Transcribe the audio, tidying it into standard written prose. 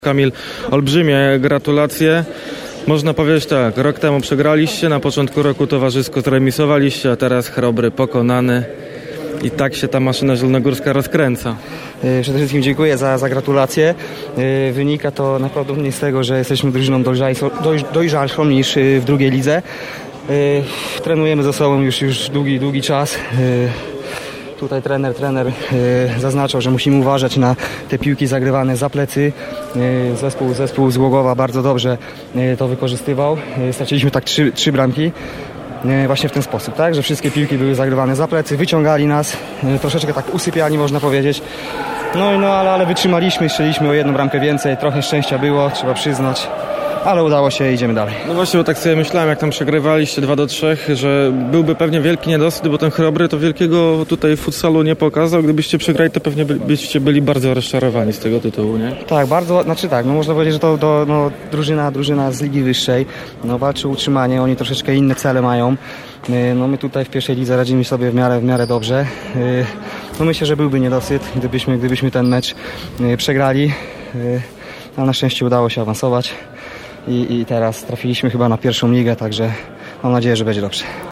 Kamil, olbrzymie gratulacje. Można powiedzieć tak, rok temu przegraliście, na początku roku towarzysko zremisowaliście, a teraz Chrobry pokonany i tak się ta maszyna zielonogórska rozkręca. Przede wszystkim dziękuję za gratulacje. Wynika to naprawdę z tego, że jesteśmy drużyną dojrzalszą niż w drugiej lidze. Trenujemy ze sobą już długi czas. Tutaj trener zaznaczał, że musimy uważać na te piłki zagrywane za plecy. Zespół z Głogowa bardzo dobrze to wykorzystywał. Straciliśmy tak trzy bramki właśnie w ten sposób, tak? Że wszystkie piłki były zagrywane za plecy, wyciągali nas, troszeczkę tak usypiani, można powiedzieć. Ale wytrzymaliśmy, strzeliśmy o jedną bramkę więcej, trochę szczęścia było, trzeba przyznać. Ale udało się i idziemy dalej. No właśnie, bo tak sobie myślałem, jak tam przegrywaliście 2-3, że byłby pewnie wielki niedosyt, bo ten Chrobry to wielkiego tutaj futsalu nie pokazał. Gdybyście przegrali, to pewnie byście byli bardzo rozczarowani z tego tytułu, nie? Tak, można powiedzieć, że to drużyna z ligi wyższej, walczy o utrzymanie, oni troszeczkę inne cele mają. My tutaj w pierwszej lidze radzimy sobie w miarę dobrze. Myślę, że byłby niedosyt, gdybyśmy ten mecz przegrali. Ale na szczęście udało się awansować. I teraz trafiliśmy chyba na pierwszą ligę, także mam nadzieję, że będzie dobrze.